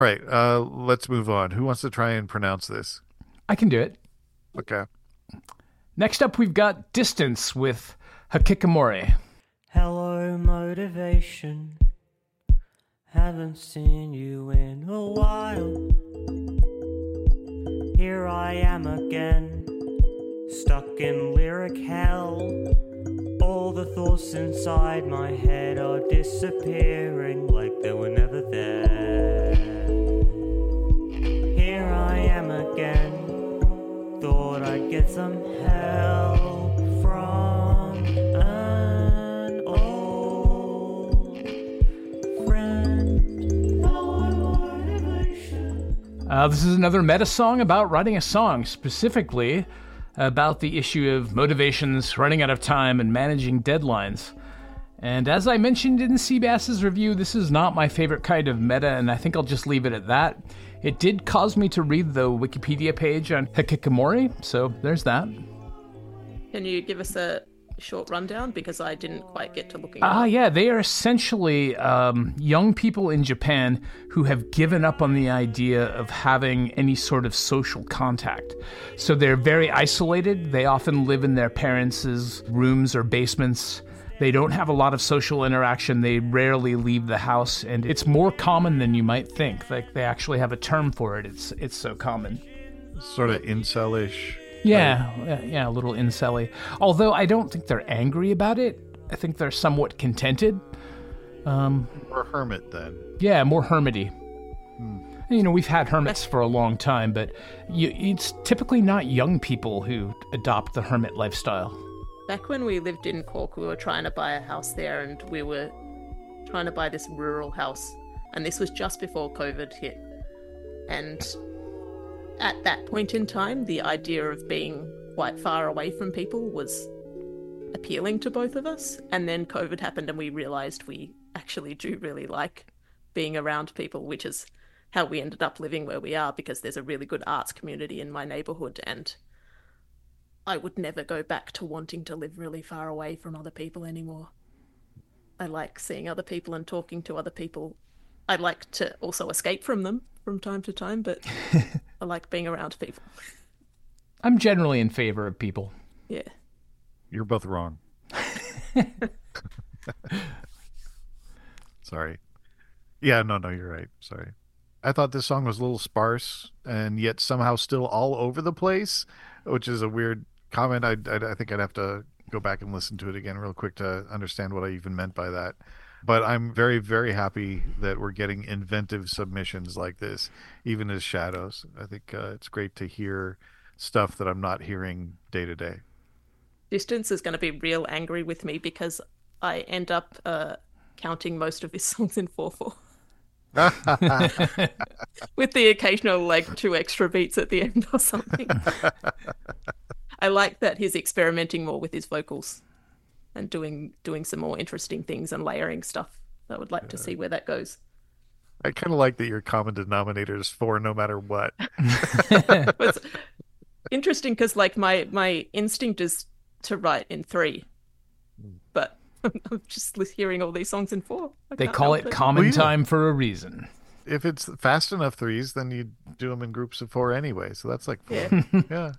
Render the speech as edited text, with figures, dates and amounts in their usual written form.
All right, let's move on. Who wants to try and pronounce this? I can do it. Okay. Next up, we've got Distance with Hikikomori. Hello, motivation. Haven't seen you in a while. Here I am again, stuck in lyric hell. All the thoughts inside my head are disappearing like they were never there. Here I am again, thought I'd get some help from an old friend. Hello, motivation. This is another meta song about writing a song, specifically about the issue of motivations, running out of time, and managing deadlines. And as I mentioned in Seabass's review, this is not my favorite kind of meta, and I think I'll just leave it at that. It did cause me to read the Wikipedia page on Hikikomori, so there's that. Can you give us a short rundown? Because I didn't quite get to looking at it. Yeah, they are essentially young people in Japan who have given up on the idea of having any sort of social contact. So they're very isolated. They often live in their parents' rooms or basements. They don't have a lot of social interaction. They rarely leave the house, and it's more common than you might think. Like, they actually have a term for it. It's so common. Sort of incel-ish. Yeah, a little incel-y. Although I don't think they're angry about it. I think they're somewhat contented. Or hermit, then. Yeah, more hermity. You know, we've had hermits for a long time, but it's typically not young people who adopt the hermit lifestyle. Back when we lived in Cork, we were trying to buy a house there, and we were trying to buy this rural house. And this was just before COVID hit. And at that point in time, the idea of being quite far away from people was appealing to both of us. And then COVID happened and we realised we actually do really like being around people, which is how we ended up living where we are, because there's a really good arts community in my neighbourhood, and I would never go back to wanting to live really far away from other people anymore. I like seeing other people and talking to other people. I like to also escape from them from time to time, but I like being around people. I'm generally in favor of people. Yeah. You're both wrong. Sorry. Yeah, no, you're right. Sorry. I thought this song was a little sparse and yet somehow still all over the place, which is a weird comment. I think I'd have to go back and listen to it again real quick to understand what I even meant by that. But I'm very, very happy that we're getting inventive submissions like this, even as Shadows. I think it's great to hear stuff that I'm not hearing day to day. Distance is going to be real angry with me because I end up counting most of his songs in 4/4. With the occasional, like, 2 extra beats at the end or something. I like that he's experimenting more with his vocals and doing some more interesting things and layering stuff. I would like to see where that goes. I kind of like that your common denominator is 4 no matter what. It's interesting because, like, my instinct is to write in 3, but I'm just hearing all these songs in 4. They call it common time for a reason. If it's fast enough threes, then you do them in groups of 4 anyway. So that's like 4. Yeah. Yeah.